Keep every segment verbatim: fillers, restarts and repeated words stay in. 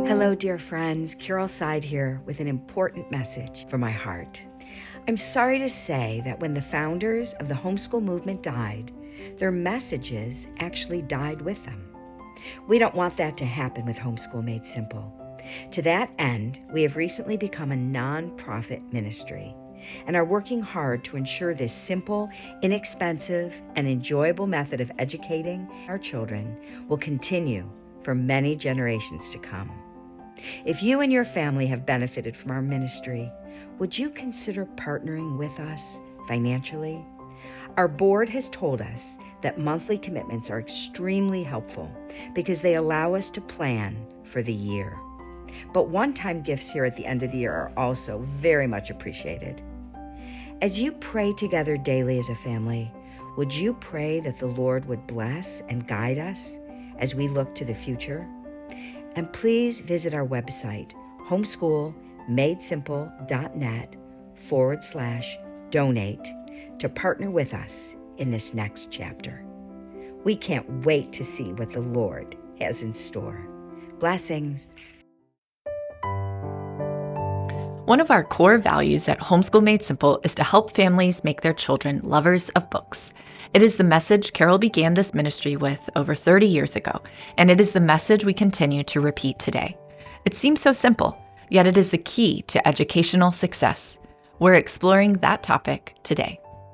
Hello, dear friends. Carol Seid here with an important message from my heart. I'm sorry to say that when the founders of the homeschool movement died, their messages actually died with them. We don't want that to happen with Homeschool Made Simple. To that end, we have recently become a non-profit ministry and are working hard to ensure this simple, inexpensive, and enjoyable method of educating our children will continue for many generations to come. If you and your family have benefited from our ministry, would you consider partnering with us financially? Our board has told us that monthly commitments are extremely helpful because they allow us to plan for the year. But one-time gifts here at the end of the year are also very much appreciated. As you pray together daily as a family, would you pray that the Lord would bless and guide us as we look to the future? And please visit our website, homeschoolmadesimple.net forward slash donate to partner with us in this next chapter. We can't wait to see what the Lord has in store. Blessings. One of our core values at Homeschool Made Simple is to help families make their children lovers of books. It is the message Carol began this ministry with over thirty years ago, and it is the message we continue to repeat today. It seems so simple, yet it is the key to educational success. We're exploring that topic today.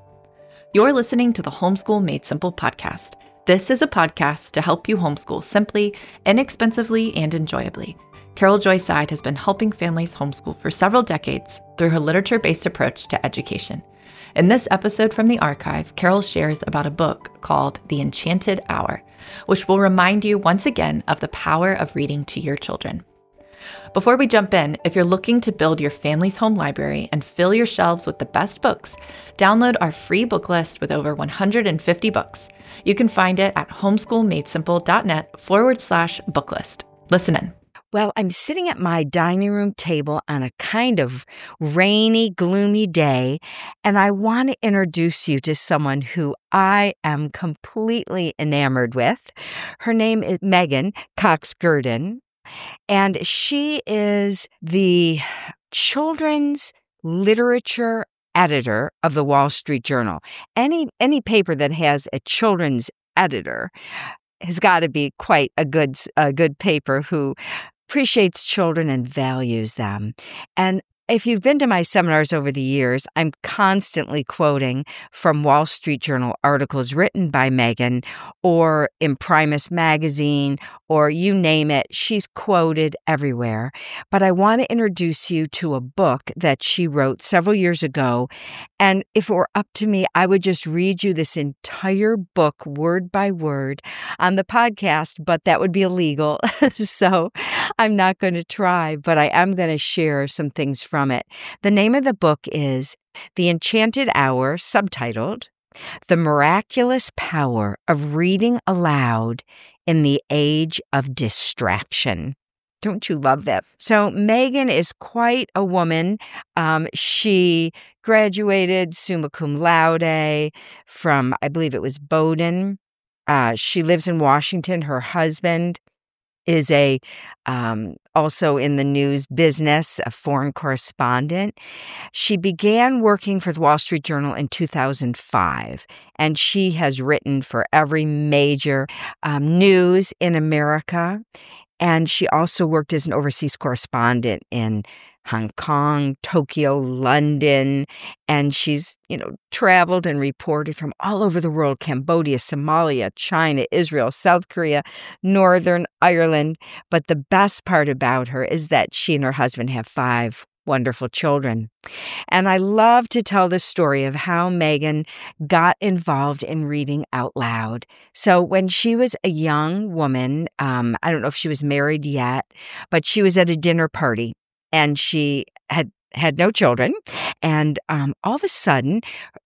You're listening to the Homeschool Made Simple podcast. This is a podcast to help you homeschool simply, inexpensively, and enjoyably. Carol Joy Seid has been helping families homeschool for several decades through her literature-based approach to education. In this episode from the archive, Carol shares about a book called The Enchanted Hour, which will remind you once again of the power of reading to your children. Before we jump in, if you're looking to build your family's home library and fill your shelves with the best books, download our free book list with over one hundred fifty books. You can find it at homeschoolmadesimple.net forward slash book list. Listen in. Well, I'm sitting at my dining room table on a kind of rainy, gloomy day, and I want to introduce you to someone who I am completely enamored with. Her name is Megan Cox-Gurdon, and she is the children's literature editor of the Wall Street Journal. Any any paper that has a children's editor has got to be quite a good a good paper who appreciates children and values them. And if you've been to my seminars over the years, I'm constantly quoting from Wall Street Journal articles written by Megan or Imprimis magazine or you name it. She's quoted everywhere. But I want to introduce you to a book that she wrote several years ago. And if it were up to me, I would just read you this entire book word by word on the podcast, but that would be illegal. So I'm not going to try, but I am going to share some things from From it. The name of the book is The Enchanted Hour, subtitled The Miraculous Power of Reading Aloud in the Age of Distraction. Don't you love that? So Megan is quite a woman. Um, she graduated summa cum laude from, I believe it was Bowdoin. Uh, she lives in Washington. Her husband is a um, also in the news business, a foreign correspondent. She began working for the Wall Street Journal in two thousand five, and she has written for every major um, news in America. And she also worked as an overseas correspondent in Hong Kong, Tokyo, London, and she's, you know, traveled and reported from all over the world: Cambodia, Somalia, China, Israel, South Korea, Northern Ireland. But the best part about her is that she and her husband have five wonderful children. And I love to tell the story of how Megan got involved in reading out loud. So when she was a young woman, um, I don't know if she was married yet, but she was at a dinner party. And she had had no children. And um, all of a sudden,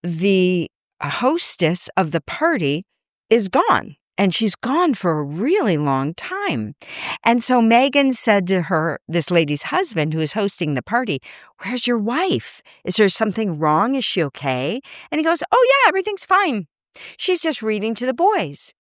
the hostess of the party is gone. And she's gone for a really long time. And so Megan said to her, this lady's husband who is hosting the party, "Where's your wife? Is there something wrong? Is she okay?" And he goes, "Oh, yeah, everything's fine. She's just reading to the boys."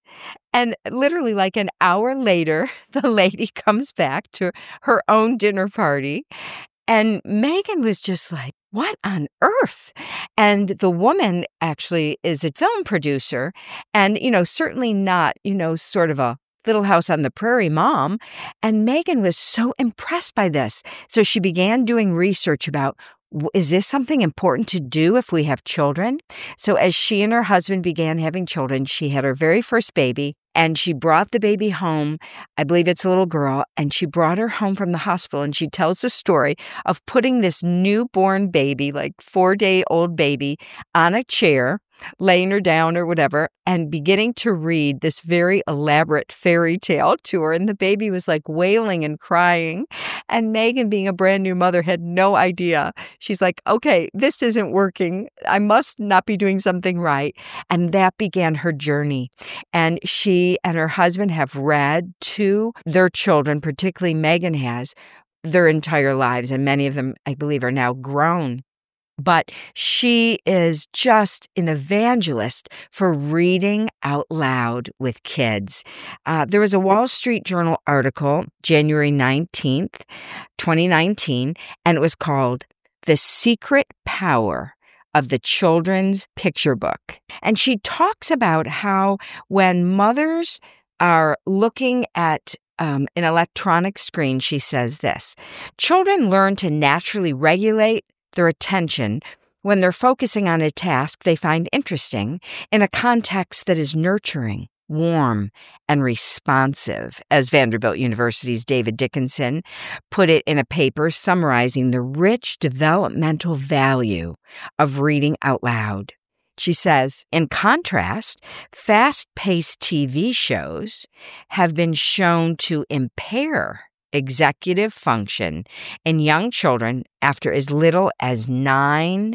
And literally like an hour later, the lady comes back to her own dinner party. And Megan was just like, what on earth? And the woman actually is a film producer and, you know, certainly not, you know, sort of a Little House on the Prairie mom. And Megan was so impressed by this. So she began doing research about, is this something important to do if we have children? So as she and her husband began having children, she had her very first baby. And she brought the baby home. I believe it's a little girl. And she brought her home from the hospital. And she tells the story of putting this newborn baby, like four-day-old baby, on a chair, laying her down or whatever, and beginning to read this very elaborate fairy tale to her. And the baby was like wailing and crying. And Megan, being a brand new mother, had no idea. She's like, okay, this isn't working. I must not be doing something right. And that began her journey. And she and her husband have read to their children, particularly Megan has, their entire lives. And many of them, I believe, are now grown. But she is just an evangelist for reading out loud with kids. Uh, there was a Wall Street Journal article, January nineteenth, twenty nineteen, and it was called The Secret Power of the Children's Picture Book. And she talks about how when mothers are looking at um, an electronic screen, she says this, children learn to naturally regulate their attention when they're focusing on a task they find interesting in a context that is nurturing, warm, and responsive, as Vanderbilt University's David Dickinson put it in a paper summarizing the rich developmental value of reading out loud. She says, in contrast, fast-paced T V shows have been shown to impair executive function in young children after as little as nine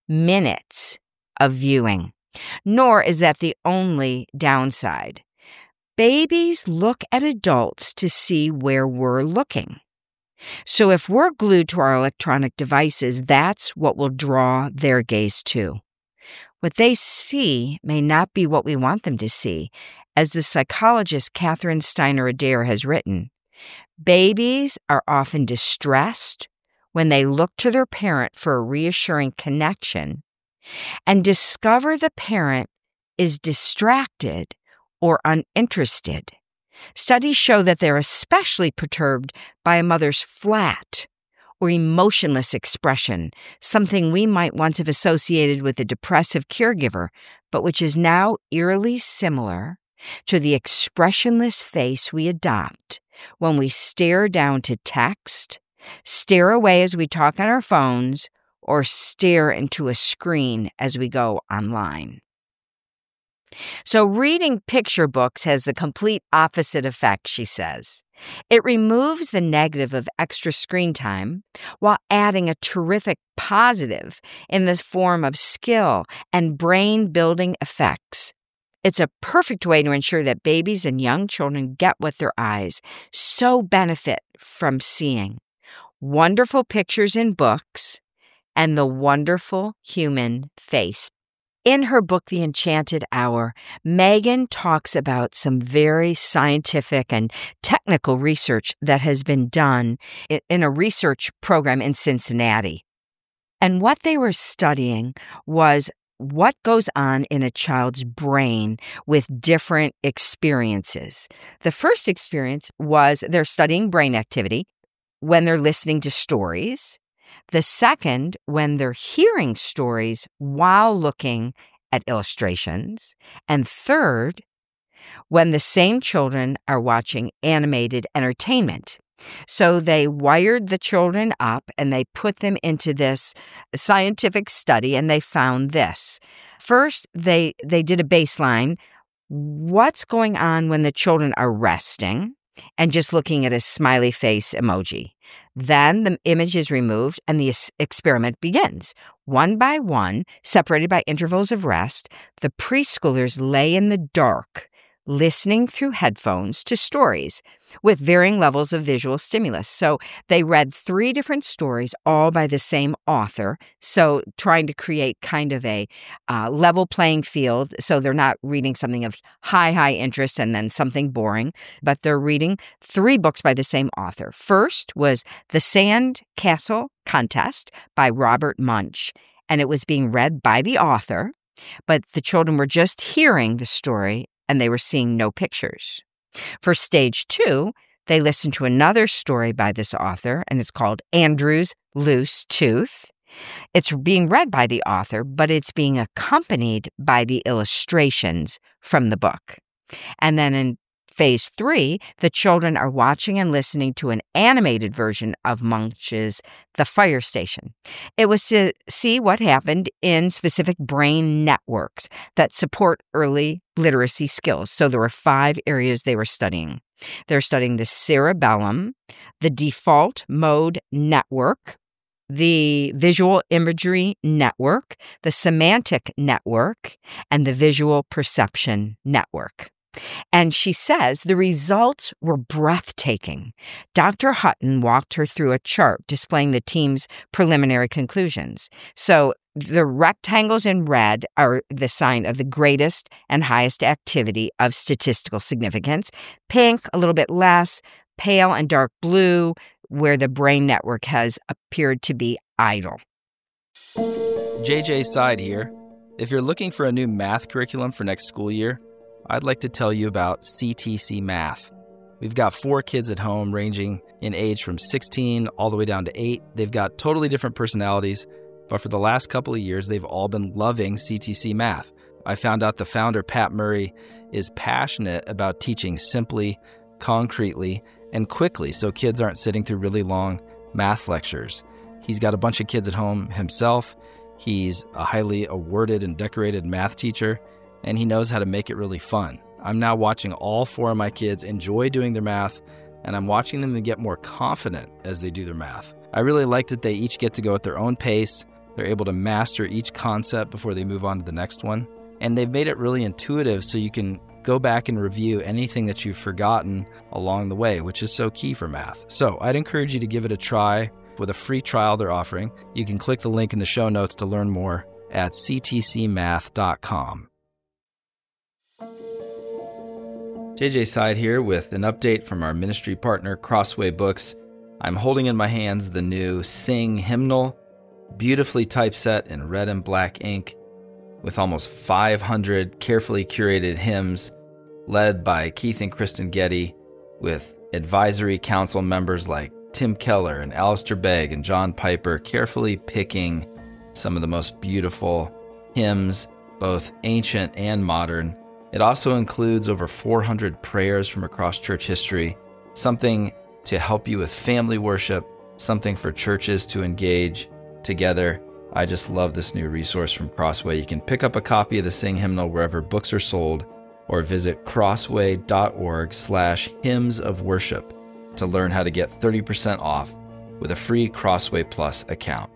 minutes of viewing. Nor is that the only downside. Babies look at adults to see where we're looking. So if we're glued to our electronic devices, that's what will draw their gaze too. What they see may not be what we want them to see. As the psychologist Catherine Steiner Adair has written, babies are often distressed when they look to their parent for a reassuring connection and discover the parent is distracted or uninterested. Studies show that they're especially perturbed by a mother's flat or emotionless expression, something we might once have associated with a depressive caregiver, but which is now eerily similar to the expressionless face we adopt when we stare down to text, stare away as we talk on our phones, or stare into a screen as we go online. So reading picture books has the complete opposite effect, she says. It removes the negative of extra screen time while adding a terrific positive in the form of skill and brain-building effects. It's a perfect way to ensure that babies and young children get what their eyes so benefit from seeing. Wonderful pictures in books and the wonderful human face. In her book, The Enchanted Hour, Megan talks about some very scientific and technical research that has been done in a research program in Cincinnati. And what they were studying was what goes on in a child's brain with different experiences. The first experience was they're studying brain activity when they're listening to stories. The second, when they're hearing stories while looking at illustrations. And third, when the same children are watching animated entertainment. So they wired the children up and they put them into this scientific study, and they found this. First, they, they did a baseline. What's going on when the children are resting and just looking at a smiley face emoji? Then the image is removed and the experiment begins. One by one, separated by intervals of rest, the preschoolers lay in the dark, listening through headphones to stories with varying levels of visual stimulus. So they read three different stories, all by the same author. So trying to create kind of a uh, level playing field. So they're not reading something of high, high interest and then something boring, but they're reading three books by the same author. First was The Sand Castle Contest by Robert Munsch, and it was being read by the author, but the children were just hearing the story and they were seeing no pictures. For stage two, they listened to another story by this author, and it's called Andrew's Loose Tooth. It's being read by the author, but it's being accompanied by the illustrations from the book. And then in phase three, the children are watching and listening to an animated version of Munch's The Fire Station. It was to see what happened in specific brain networks that support early literacy skills. So there were five areas they were studying. They're studying the cerebellum, the default mode network, the visual imagery network, the semantic network, and the visual perception network. And she says the results were breathtaking. Doctor Hutton walked her through a chart displaying the team's preliminary conclusions. So the rectangles in red are the sign of the greatest and highest activity of statistical significance. Pink, a little bit less. Pale and dark blue, where the brain network has appeared to be idle. J J Side here. If you're looking for a new math curriculum for next school year, I'd like to tell you about C T C Math. We've got four kids at home ranging in age from sixteen all the way down to eight. They've got totally different personalities, but for the last couple of years, they've all been loving C T C Math. I found out the founder, Pat Murray, is passionate about teaching simply, concretely, and quickly so kids aren't sitting through really long math lectures. He's got a bunch of kids at home himself. He's a highly awarded and decorated math teacher, and he knows how to make it really fun. I'm now watching all four of my kids enjoy doing their math, and I'm watching them get more confident as they do their math. I really like that they each get to go at their own pace. They're able to master each concept before they move on to the next one. And they've made it really intuitive so you can go back and review anything that you've forgotten along the way, which is so key for math. So I'd encourage you to give it a try with a free trial they're offering. You can click the link in the show notes to learn more at c t c math dot com. J J Side here with an update from our ministry partner, Crossway Books. I'm holding in my hands the new Sing hymnal, beautifully typeset in red and black ink, with almost five hundred carefully curated hymns led by Keith and Kristen Getty, with advisory council members like Tim Keller and Alistair Begg and John Piper carefully picking some of the most beautiful hymns, both ancient and modern. It also includes over four hundred prayers from across church history, something to help you with family worship, something for churches to engage together. I just love this new resource from Crossway. You can pick up a copy of the Sing hymnal wherever books are sold, or visit crossway.org slash hymns of worship to learn how to get thirty percent off with a free Crossway Plus account.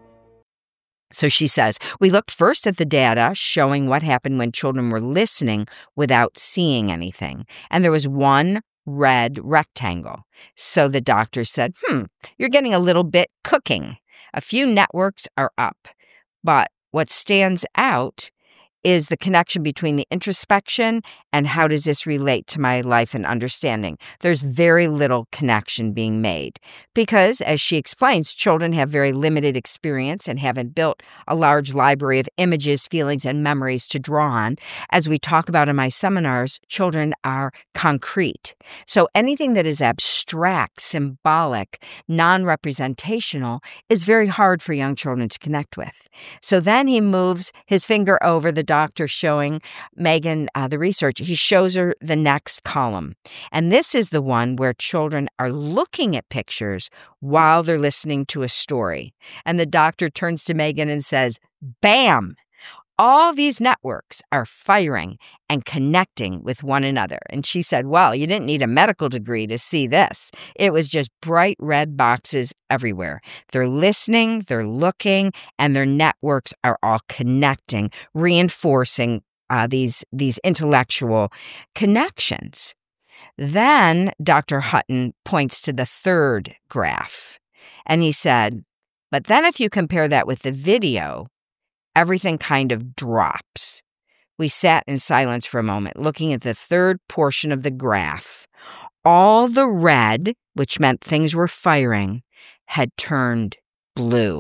So she says, we looked first at the data showing what happened when children were listening without seeing anything. And there was one red rectangle. So the doctor said, hmm, you're getting a little bit cooking. A few networks are up. But what stands out is the connection between the introspection and how does this relate to my life and understanding. There's very little connection being made because, as she explains, children have very limited experience and haven't built a large library of images, feelings, and memories to draw on. As we talk about in my seminars, children are concrete. So anything that is abstract, symbolic, non-representational is very hard for young children to connect with. So then he moves his finger over the doctor showing Megan uh, the research. He shows her the next column. And this is the one where children are looking at pictures while they're listening to a story. And the doctor turns to Megan and says, bam! All these networks are firing and connecting with one another. And she said, well, you didn't need a medical degree to see this. It was just bright red boxes everywhere. They're listening, they're looking, and their networks are all connecting, reinforcing uh, these, these intellectual connections. Then Doctor Hutton points to the third graph, and he said, but then if you compare that with the video, everything kind of drops. We sat in silence for a moment, looking at the third portion of the graph. All the red, which meant things were firing, had turned blue.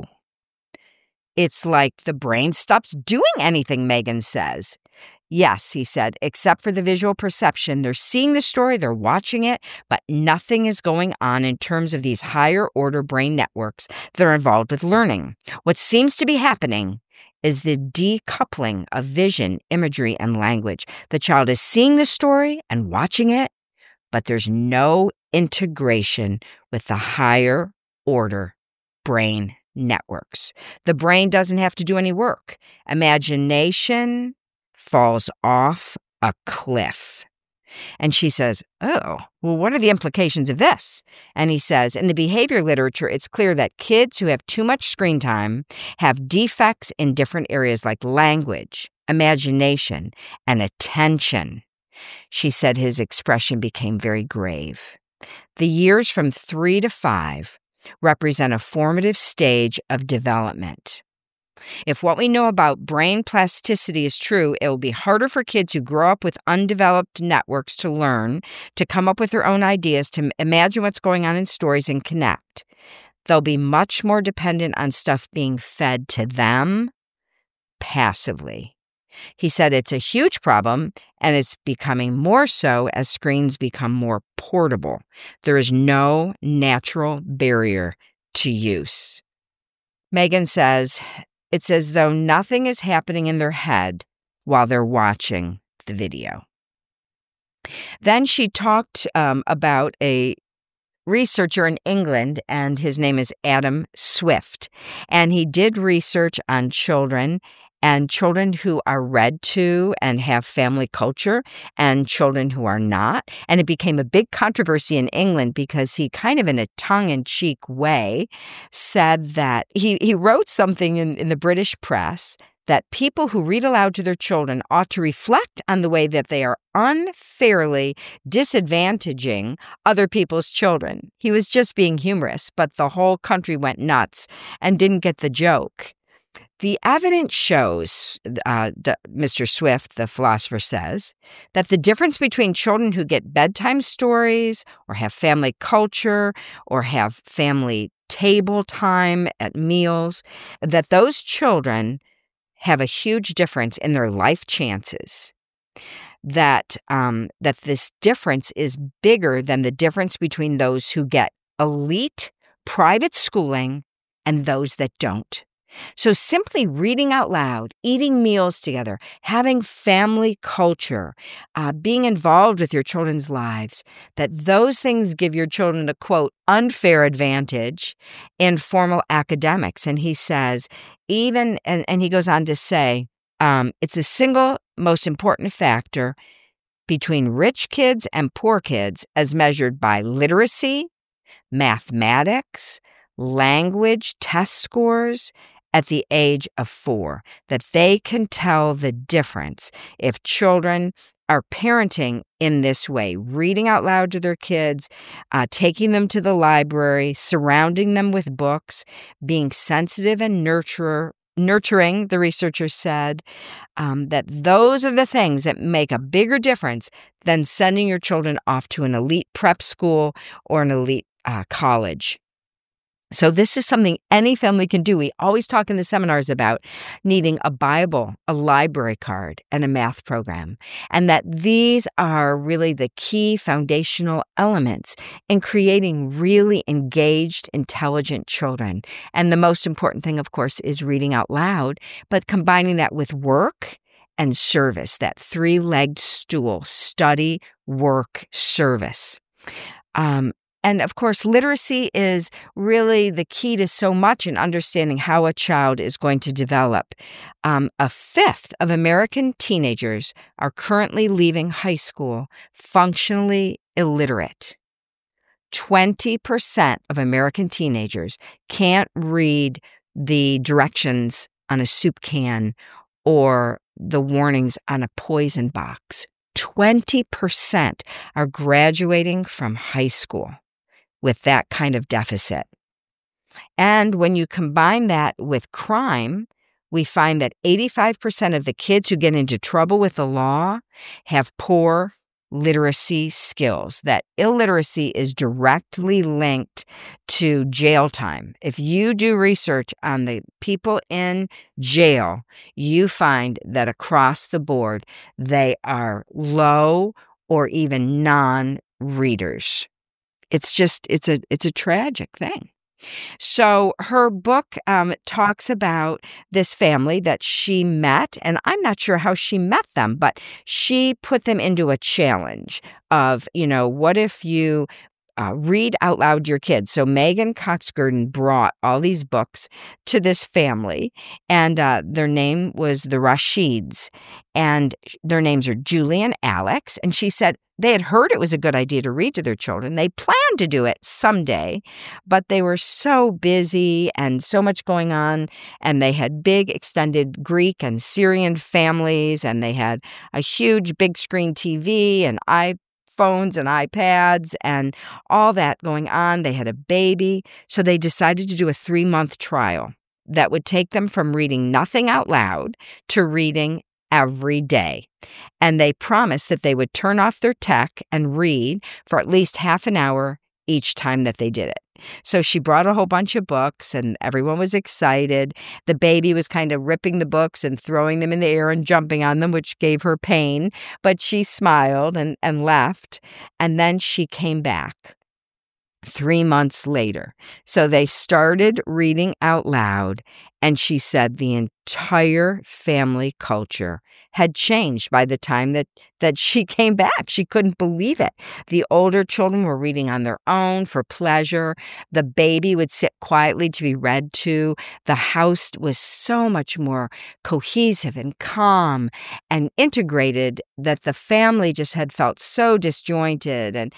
It's like the brain stops doing anything, Megan says. Yes, he said, except for the visual perception. They're seeing the story, they're watching it, but nothing is going on in terms of these higher order brain networks that are involved with learning. What seems to be happening is the decoupling of vision, imagery, and language. The child is seeing the story and watching it, but there's no integration with the higher order brain networks. The brain doesn't have to do any work. Imagination falls off a cliff. And she says, oh, well, what are the implications of this? And he says, in the behavior literature, it's clear that kids who have too much screen time have defects in different areas like language, imagination, and attention. She said his expression became very grave. The years from three to five represent a formative stage of development. If what we know about brain plasticity is true, it will be harder for kids who grow up with undeveloped networks to learn, to come up with their own ideas, to imagine what's going on in stories and connect. They'll be much more dependent on stuff being fed to them passively. He said it's a huge problem, and it's becoming more so as screens become more portable. There is no natural barrier to use. Megan says, it's as though nothing is happening in their head while they're watching the video. Then she talked um, about a researcher in England, and his name is Adam Swift. And he did research on children and children who are read to and have family culture and children who are not. And it became a big controversy in England because he kind of in a tongue-in-cheek way said that he, he wrote something in, in the British press that people who read aloud to their children ought to reflect on the way that they are unfairly disadvantaging other people's children. He was just being humorous, but the whole country went nuts and didn't get the joke. The evidence shows, uh, the, Mister Swift, the philosopher, says, that the difference between children who get bedtime stories or have family culture or have family table time at meals, that those children have a huge difference in their life chances. That, um, that this difference is bigger than the difference between those who get elite private schooling and those that don't. So simply reading out loud, eating meals together, having family culture, uh, being involved with your children's lives, that those things give your children a, quote, unfair advantage in formal academics. And he says, even, and, and he goes on to say, um, it's the single most important factor between rich kids and poor kids as measured by literacy, mathematics, language, test scores, at the age of four, that they can tell the difference if children are parenting in this way, reading out loud to their kids, uh, taking them to the library, surrounding them with books, being sensitive and nurturer, nurturing, the researcher said, um, that those are the things that make a bigger difference than sending your children off to an elite prep school or an elite uh, college. So this is something any family can do. We always talk in the seminars about needing a Bible, a library card, and a math program, and that these are really the key foundational elements in creating really engaged, intelligent children. And the most important thing, of course, is reading out loud, but combining that with work and service, that three-legged stool, study, work, service. Um, And of course, literacy is really the key to so much in understanding how a child is going to develop. Um, a fifth of American teenagers are currently leaving high school functionally illiterate. twenty percent of American teenagers can't read the directions on a soup can or the warnings on a poison box. twenty percent are graduating from high school with that kind of deficit. And when you combine that with crime, we find that eighty-five percent of the kids who get into trouble with the law have poor literacy skills. That illiteracy is directly linked to jail time. If you do research on the people in jail, you find that across the board, they are low or even non-readers. It's just, it's a, it's a tragic thing. So her book um, talks about this family that she met, and I'm not sure how she met them, but she put them into a challenge of, you know, what if you uh, read out loud to your kids? So Megan Cox Gurdon brought all these books to this family, and uh, their name was the Rashids, and their names are Julie and Alex, and she said, they had heard it was a good idea to read to their children. They planned to do it someday, but they were so busy and so much going on, and they had big extended Greek and Syrian families, and they had a huge big screen T V and iPhones and iPads and all that going on. They had a baby, so they decided to do a three-month trial that would take them from reading nothing out loud to reading every day. And they promised that they would turn off their tech and read for at least half an hour each time that they did it. So she brought a whole bunch of books and everyone was excited. The baby was kind of ripping the books and throwing them in the air and jumping on them, which gave her pain. But she smiled and, and left. And then she came back three months later. So they started reading out loud, and she said the entire family culture had changed by the time that, that she came back. She couldn't believe it. The older children were reading on their own for pleasure. The baby would sit quietly to be read to. The house was so much more cohesive and calm and integrated that the family just had felt so disjointed and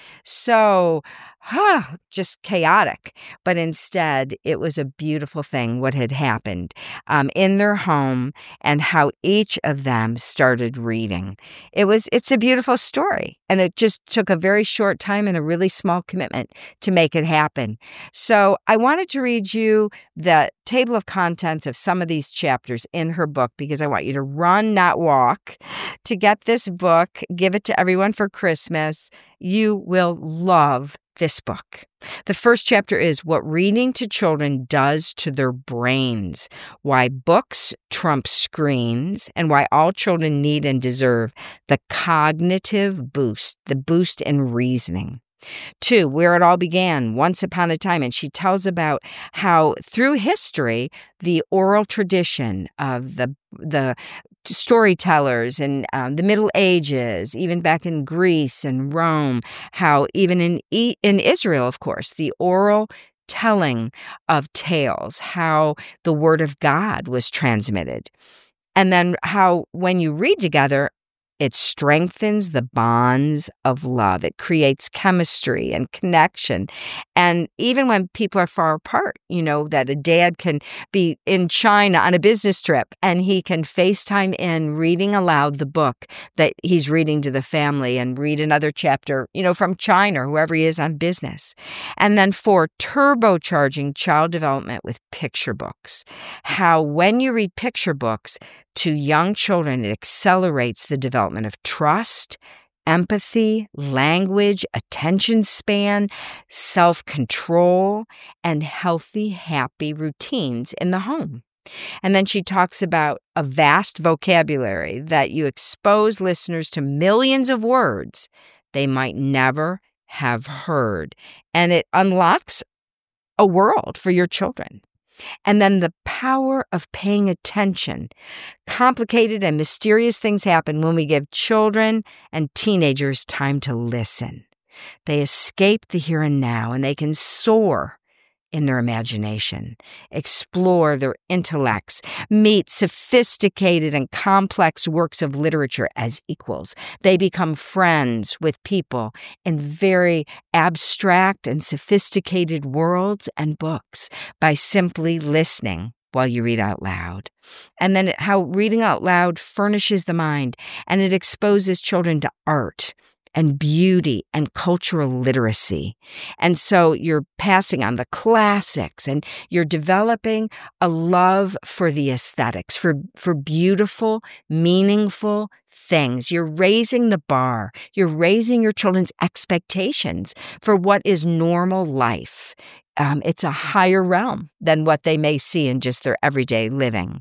so Huh, just chaotic. But instead, it was a beautiful thing what had happened um, in their home and how each of them started reading. It was, it's a beautiful story. And it just took a very short time and a really small commitment to make it happen. So I wanted to read you the table of contents of some of these chapters in her book because I want you to run, not walk, to get this book, give it to everyone for Christmas. You will love this book. The first chapter is What Reading to Children Does to Their Brains, Why Books Trump Screens, and Why All Children Need and Deserve the Cognitive Boost, the boost in reasoning. Two, Where It All Began, Once Upon a Time. And she tells about how through history, the oral tradition of the the storytellers in um, the Middle Ages, even back in Greece and Rome, how even in e- in Israel, of course, the oral telling of tales, how the word of God was transmitted. And then how when you read together, it strengthens the bonds of love. It creates chemistry and connection. And even when people are far apart, you know, that a dad can be in China on a business trip and he can FaceTime in reading aloud the book that he's reading to the family and read another chapter, you know, from China or whoever he is on business. And then four, turbocharging child development with picture books. How when you read picture books, to young children, it accelerates the development of trust, empathy, language, attention span, self-control, and healthy, happy routines in the home. And then she talks about a vast vocabulary that you expose listeners to millions of words they might never have heard. And it unlocks a world for your children. And then the power of paying attention. Complicated and mysterious things happen when we give children and teenagers time to listen. They escape the here and now, and they can soar in their imagination, explore their intellects, meet sophisticated and complex works of literature as equals. They become friends with people in very abstract and sophisticated worlds and books by simply listening while you read out loud. And then how reading out loud furnishes the mind, and it exposes children to art and beauty and cultural literacy. And so you're passing on the classics, and you're developing a love for the aesthetics, for, for beautiful, meaningful things. You're raising the bar. You're raising your children's expectations for what is normal life. Um, it's a higher realm than what they may see in just their everyday living.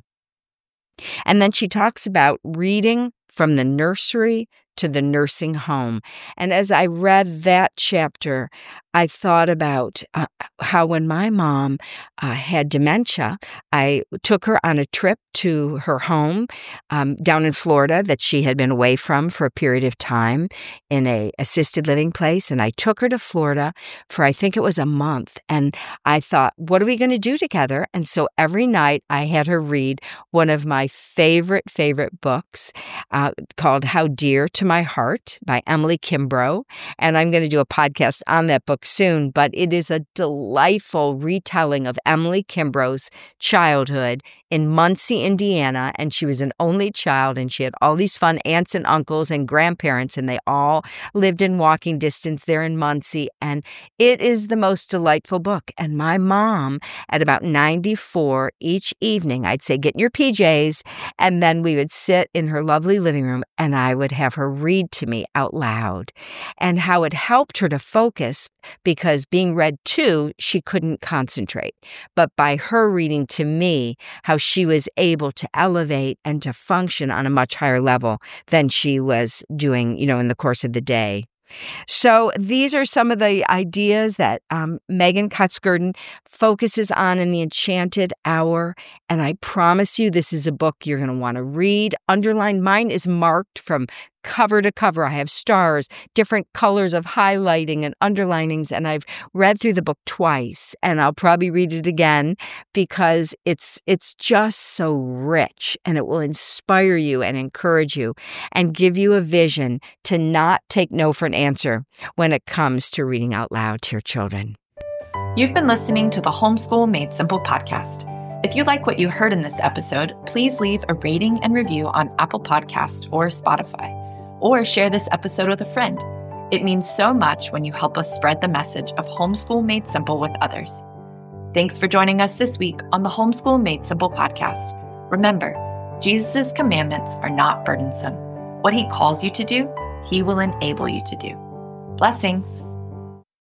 And then she talks about reading from the nursery to the nursing home. And as I read that chapter, I thought about uh, how when my mom uh, had dementia, I took her on a trip to her home um, down in Florida that she had been away from for a period of time in a assisted living place. And I took her to Florida for, I think it was a month. And I thought, what are we going to do together? And so every night I had her read one of my favorite, favorite books uh, called How Dear to My Heart by Emily Kimbrough. And I'm going to do a podcast on that book soon, but it is a delightful retelling of Emily Kimbrough's childhood in Muncie, Indiana, and she was an only child, and she had all these fun aunts and uncles and grandparents, and they all lived in walking distance there in Muncie, and it is the most delightful book. And my mom, at about ninety-four, each evening, I'd say, get in your P Js, and then we would sit in her lovely living room, and I would have her read to me out loud, and how it helped her to focus, because being read to, she couldn't concentrate. But by her reading to me, how she was able to elevate and to function on a much higher level than she was doing, you know, in the course of the day. So these are some of the ideas that um, Megan Cuts-Gurdon focuses on in The Enchanted Hour. And I promise you, this is a book you're going to want to read. Underline. Mine is marked from cover to cover. I have stars, different colors of highlighting and underlinings, and I've read through the book twice, and I'll probably read it again because it's it's just so rich, and it will inspire you and encourage you and give you a vision to not take no for an answer when it comes to reading out loud to your children. You've been listening to the Homeschool Made Simple podcast. If you like what you heard in this episode, please leave a rating and review on Apple Podcast or Spotify, or share this episode with a friend. It means so much when you help us spread the message of Homeschool Made Simple with others. Thanks for joining us this week on the Homeschool Made Simple podcast. Remember, Jesus' commandments are not burdensome. What he calls you to do, he will enable you to do. Blessings.